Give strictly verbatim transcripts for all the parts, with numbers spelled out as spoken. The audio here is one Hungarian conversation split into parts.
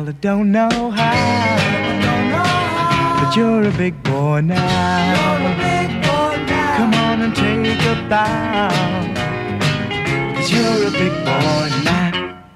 Well, I don't know how, but you're a big boy now. You're a big boy now. Come on and take a bow, 'cause you're a big boy now.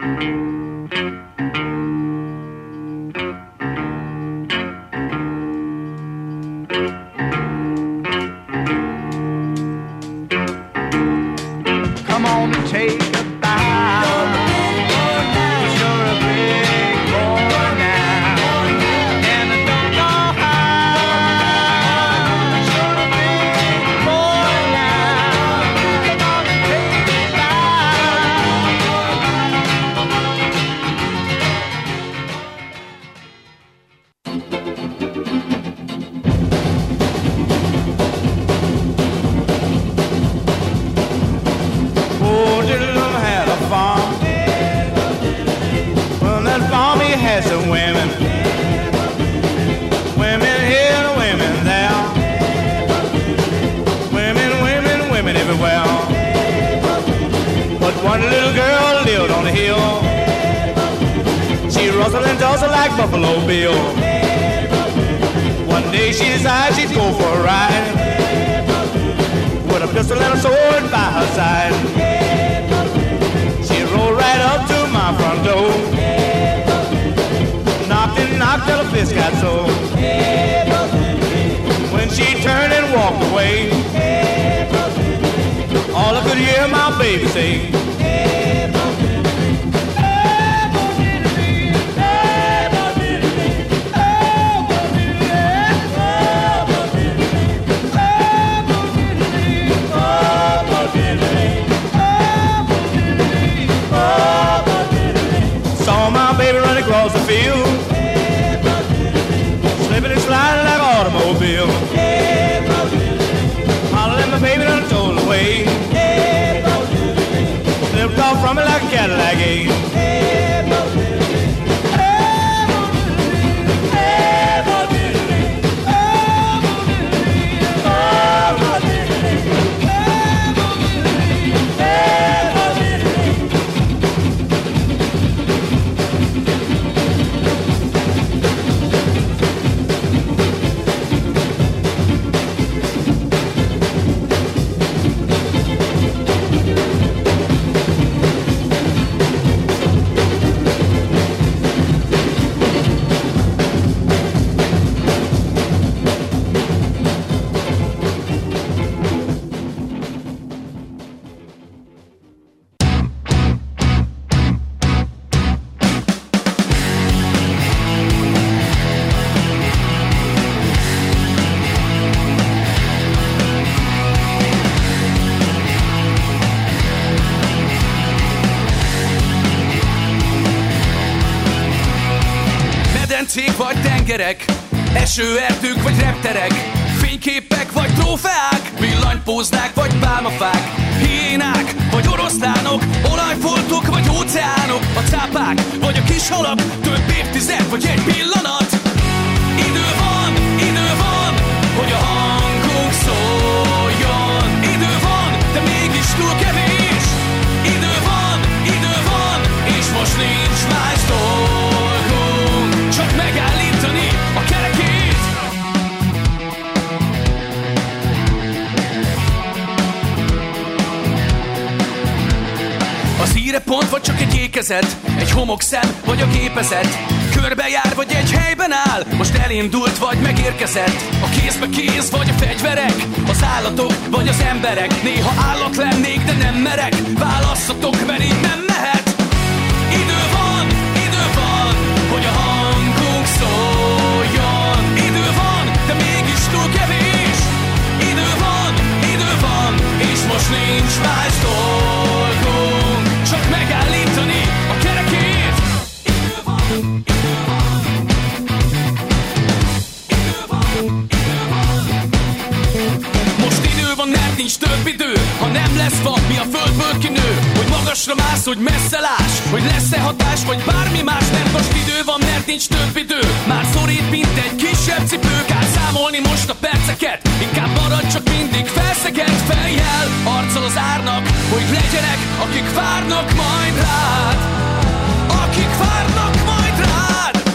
Come on and take a bow, 'cause you're a big boy now. And I don't know how, but you're a big boy now. Come on and take a Oh, Diddle-dum had a farm. Well, that farm he had some women. Women here and women there. Women, women, women everywhere. But one little girl lived on the hill. She rustled and tussled like Buffalo Bill. One day she decided she'd go for a ride, with a pistol and a sword by her side. She rolled right up to my front door, knocked and knocked till the fist got sore. When she turned and walked away, all I could hear my baby say, across the field, slipping and sliding like an automobile. Hollered at my baby and I told her away, slipped off from me like a Cadillac gate. Vagy tengerek, esőerdők vagy repterek, fényképek vagy trófeák, villanypóznák vagy pálmafák, hiénák vagy oroszlánok, olajfoltok vagy óceánok, a cápák vagy a kis halak, több évtized vagy egy pillanat. Idő van, idő van, hogy a hangunk szóljon. Idő van, de mégis túl kevés. Idő van, idő van, és most nincs más dolgunk, csak megállítani a kerekét. Az hírepont vagy csak egy ékezet, egy homokszem vagy a gépezet, körbejár vagy egy helyben áll, most elindult vagy megérkezett. A kézbe kéz vagy a fegyverek, az állatok vagy az emberek. Néha állat lennék, de nem merek, válasszatok, mert így nem mehet. Idő van, idő van, hogy a hangunk szóljon. Idő van, de mégis túl kevés. Idő van, idő van, és most nincs más dolgunk, csak megállítani a kerekét. Idő van, idő van, idő van, idő van. Most idő van, mert nincs több idő. Ha nem lesz van, mi a földből kinő. Hogy magasra mász, hogy messze láss, hogy lesz-e hatás, vagy bármi más. Mert most idő van, mert nincs több idő. Már szorít, mint egy kisebb cipő. Kell számolni most a perceket, inkább marad csak mindig felszegett fejjel, arccal az árnak, hogy legyenek, akik várnak majd rád. Akik várnak majd rád.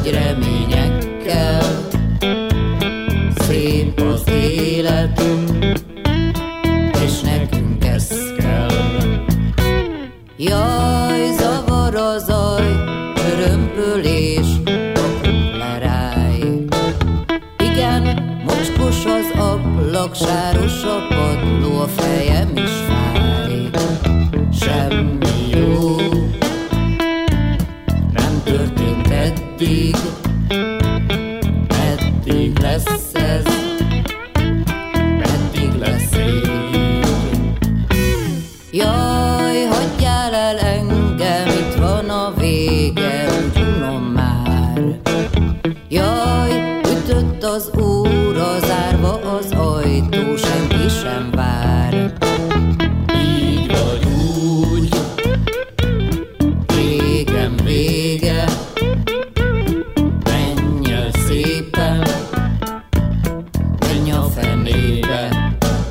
nagy reményekkel. Szép az életünk, és nekünk ez kell. Jaj, zavar a zaj, örömpölés, a kupleráj. Igen, mocskos az ablak, sáros a padló, a fejem is fáj. Semmi jó nem történt eddig, eddig lesz ez, eddig lesz így. Jaj, hagyjál el engem, itt van a vége, úgy unom már. Jaj, ütött az óra, zárva az ajtó, senki sem vár. Így vagy úgy, végem vége, menj el szépen, menj a fenébe.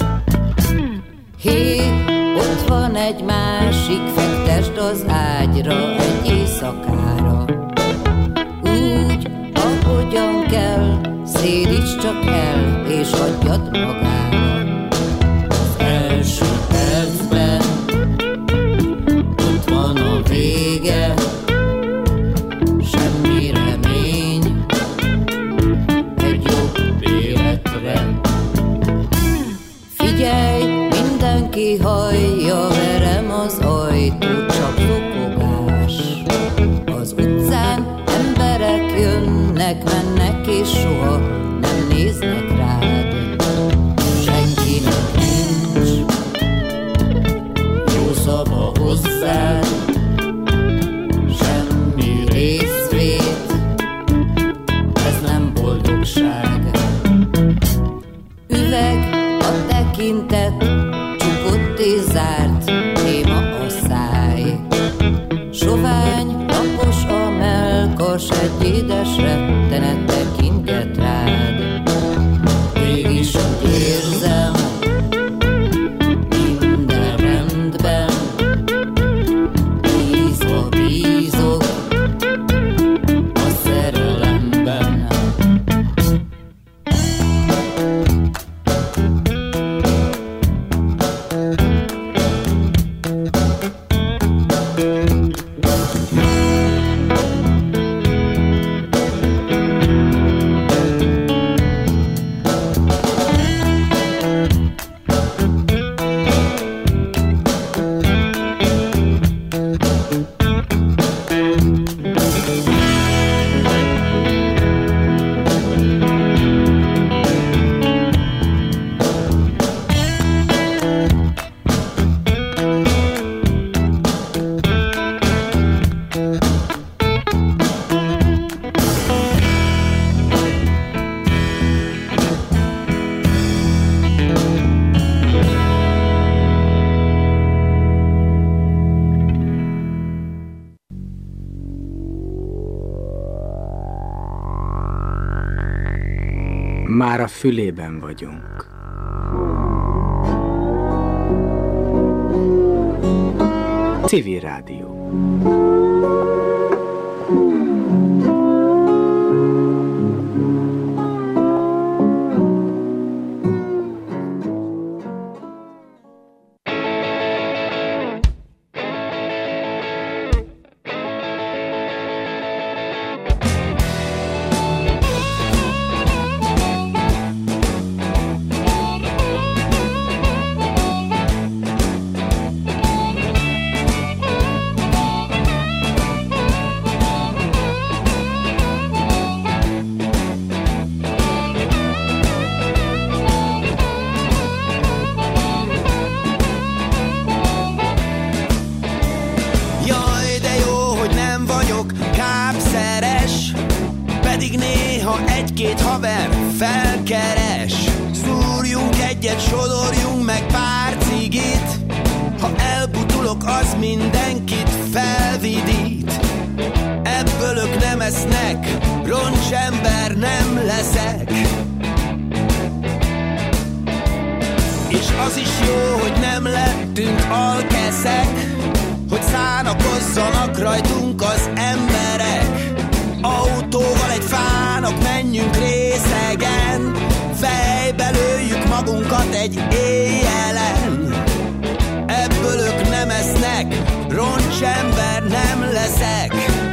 Hé, ott van egy másik, fektesd az ágyra egy éjszakára. Úgy, ahogyan kell, szédíts csak el, és hagyjad magára. Az első percben ott van a vége, semmi remény egy jobb életre. Figyelj, mindenki hallja, verem az ajtót, csak zokogás. Az utcán emberek jönnek, mennek, és soha nem néznek rád. Senkinek nincs jó szava hozzád, semmi részvét, ez nem boldogság. Üveg a tekintet, csukott és zárt, néma a száj. Sovány, lapos a mellkas, egy édes rettenet tekintet rád. Mégis úgy érzem, minden rendben, bízva bízok a szerelemben. Már a fülében vagyunk. Civil Rádió. Egy-két haver felkeres, szúrjunk egyet, sodorjunk meg pár cigit. Ha elbutulok, az mindenkit felvidít. Ebből ők nem esznek, roncsember nem leszek. És az is jó, hogy nem lettünk alkeszek, hogy szánakozzanak rajtunk az emberek. Autóval Cigánok, menjünk részegen, fejbe lőjük magunkat egy éjjelen. Ebből ők nem esznek, roncsember nem leszek.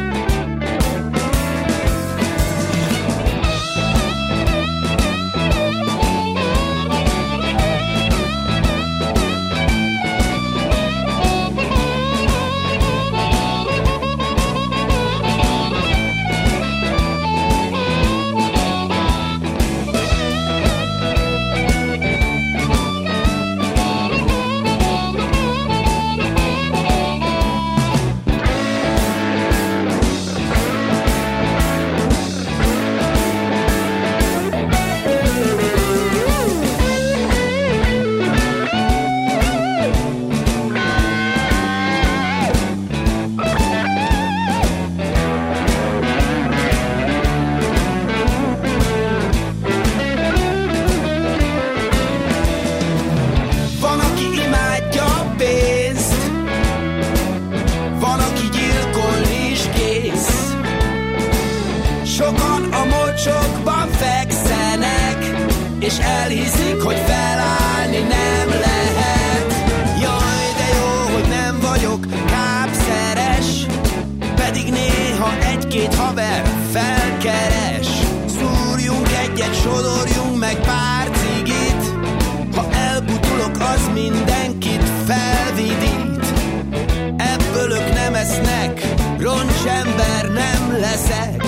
És elhiszik, hogy felállni nem lehet. Jaj, de jó, hogy nem vagyok kápszeres, pedig néha egy-két haver felkeres. Szúrjunk egyet, sodorjunk meg pár cigit, ha elbutulok, az mindenkit felvidít. Ebből ők nem esznek, roncsember nem leszek.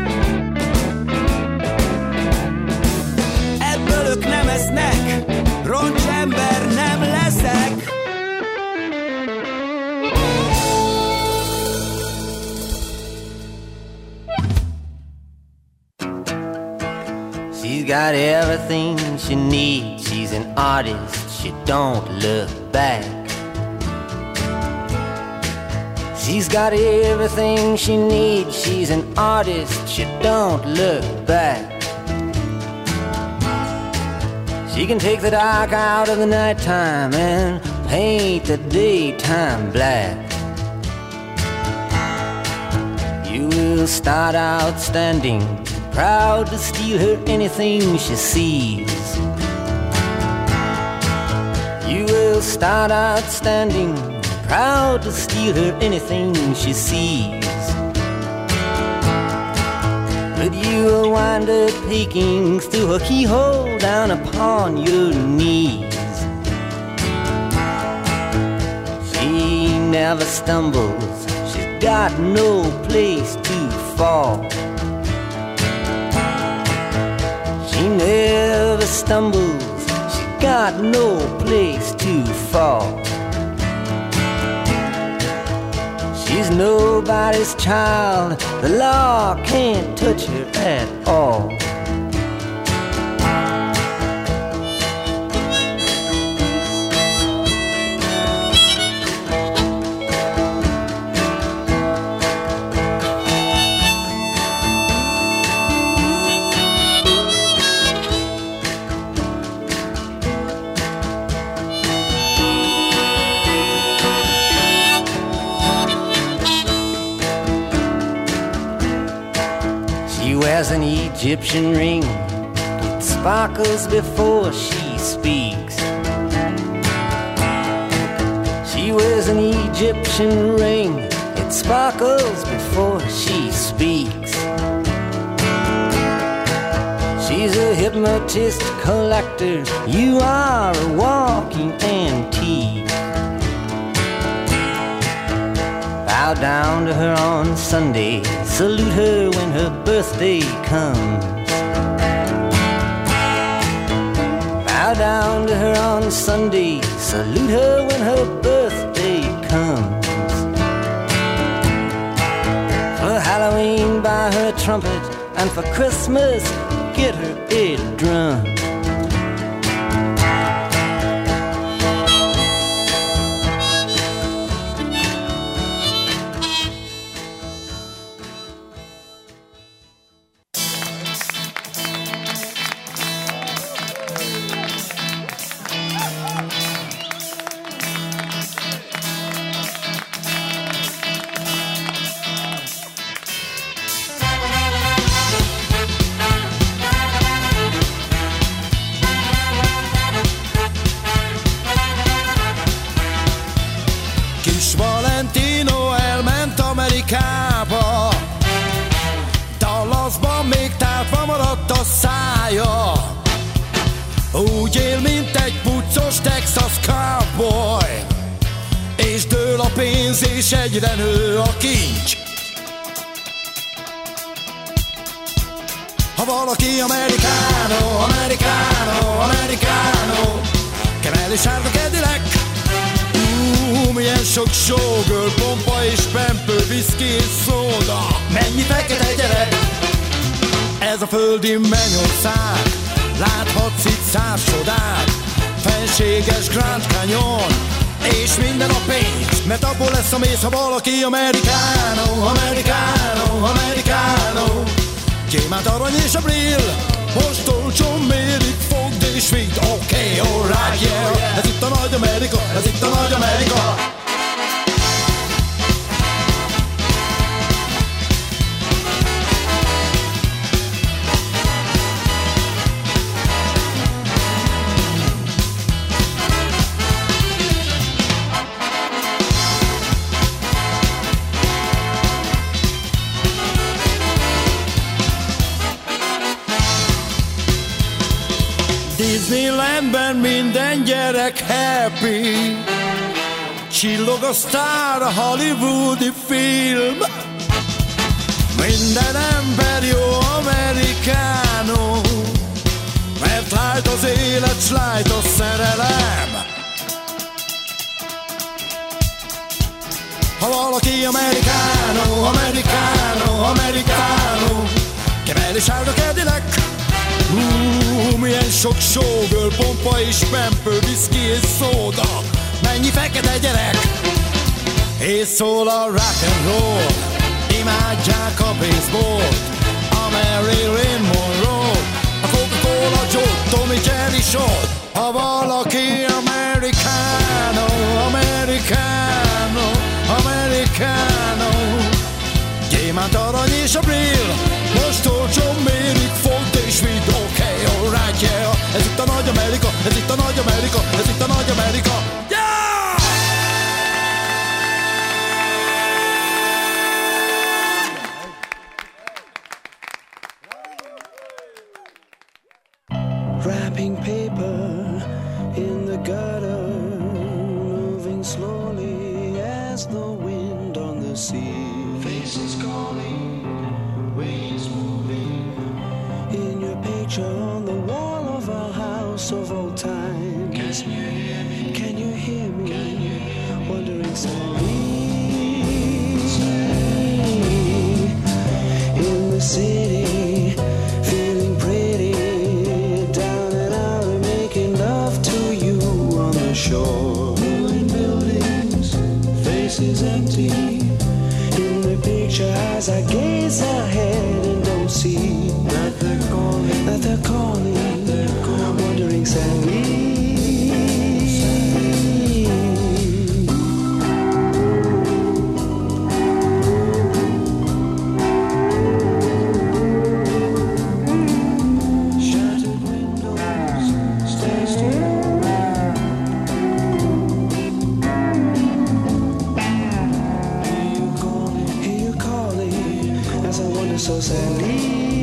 Ők nem esznek, roncsember nem leszek. She's got everything she needs. She's an artist, she don't look back. She's got everything she needs. She's an artist, she don't look back. She can take the dark out of the nighttime and paint the daytime black. You will start out standing, proud to steal her anything she sees. You will start out standing, proud to steal her anything she sees. But you will wind up peeking through her keyhole down upon your knees. She never stumbles, she's got no place to fall. She never stumbles, she's got no place to fall. She's nobody's child, the law can't touch her at all. Wears an Egyptian ring, it sparkles before she speaks. She wears an Egyptian ring, it sparkles before she speaks. She's a hypnotist collector, you are a walking antique. Bow down to her on Sunday, salute her when her birthday comes. Bow down to her on Sunday, salute her when her birthday comes. For Halloween buy her a trumpet, and for Christmas get her a drum. pénz és egyre nő a kincs. Ha valaki americano, americano, americano, Kemel és sárga Cadillac. Ú, milyen sok showgirl, pompa és pempő, viszki és szóda. Mennyi fekete gyerek, ez a földi mennyország. Láthatsz itt száz csodát, fenséges Grand Canyon, és minden a pénz, mert abból lesz a mész, ha valaki americano, americano, americano. Gyémánt, arany és a brill, most olcsó mérik, fogd és vidd. Oké, okay, alright, yeah. Ez itt a nagy Amerika, ez itt a nagy Amerika. Disneylandben minden gyerek happy, csillog a sztár, a hollywoodi film. Minden ember jó americano, mert light az élet, s light a szerelem. Ha valaki americano, americano, americano, Kemel és sárga Cadillac. Hú, milyen sok showgirl, pompa és pempő, viszki és szóda. Mennyi fekete gyerek, és szól a rock and roll. Imádják a baseball, a Marilyn Monroe, a Coca-Cola Joe, Tommy Jerry Short. Ha valaki americano, americano, americano, gyémánt, arany és a brill, most olcsó mérik, fogd és vidd. Oké, okay, alright, yeah. Ez itt a nagy Amerika, ez itt a nagy Amerika, ez itt a nagy Amerika. Yeah! Wrapping paper in the gutter, moving slowly as the wind on the sea. Faces calling, waves moving. In your picture on the wall of a house of old times. Can you hear me? Can you hear me? Can you hear me? Wondering sadly. In the city, feeling pretty, down and out and making love to you on the shore. Ruined buildings, faces empty. In the picture as I gaze ahead and don't see that they're calling, that they're calling, that they're calling. Wondering sadly. So sadly,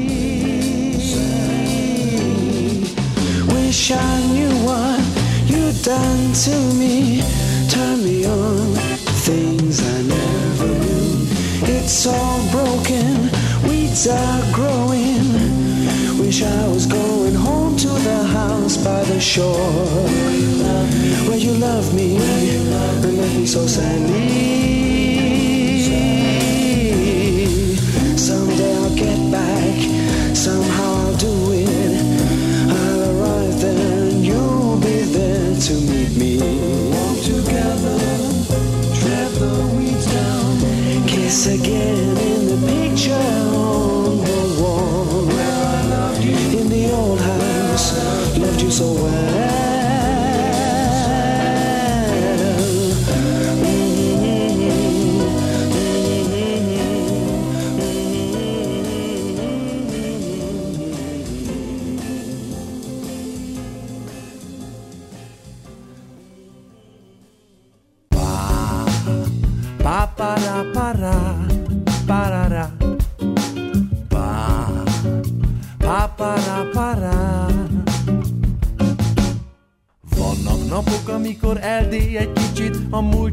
wish I knew what you'd done to me. Turn me on, things I never knew. It's all broken, weeds are growing. Wish I was going home to the house by the shore, where you love me, where you love me, and left me so sadly. Someday I'll get back, somehow I'll do it. I'll arrive there and you'll be there to meet me. Walk together, tread the weeds down, kiss again in the picture on the wall. Where I loved you, in the old house, loved you so well.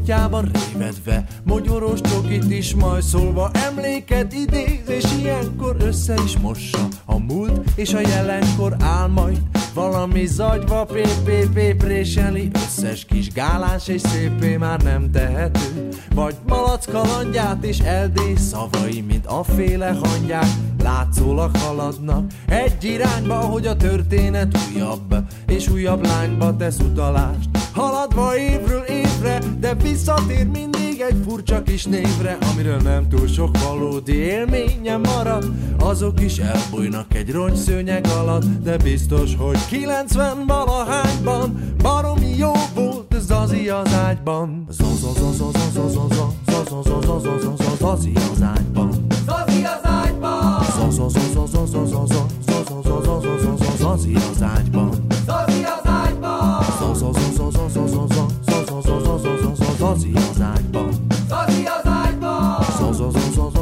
útjában révedve, mogyoros csokit is majd szólva emléket idéz, és ilyenkor össze is mossa a múlt és a jelenkor álmait. Valami zagyva pé-pé-pé préseli, összes kis gáláns és szépé már nem tehető. Vagy malac kalandját és eldély szavai, mint a féle hangyák, látszólag haladnak egy irányba, hogy a történet újabb és újabb lányba tesz utalást. Haladva évről évre, de visszatér mindig egy furcsa kis névre, amiről nem túl sok valódi élménye marad. Azok is elbújnak egy rongyszőnyeg alatt, de biztos, hogy kilencven valahányban baromi jó volt Zazi az ágyban. Zazi az ágyban. Zazi az ágyban. Zazi az ágyban. Zazi az ágyban. Zazi az ágyban. Zazi az ágyban. Zazi az ágyban.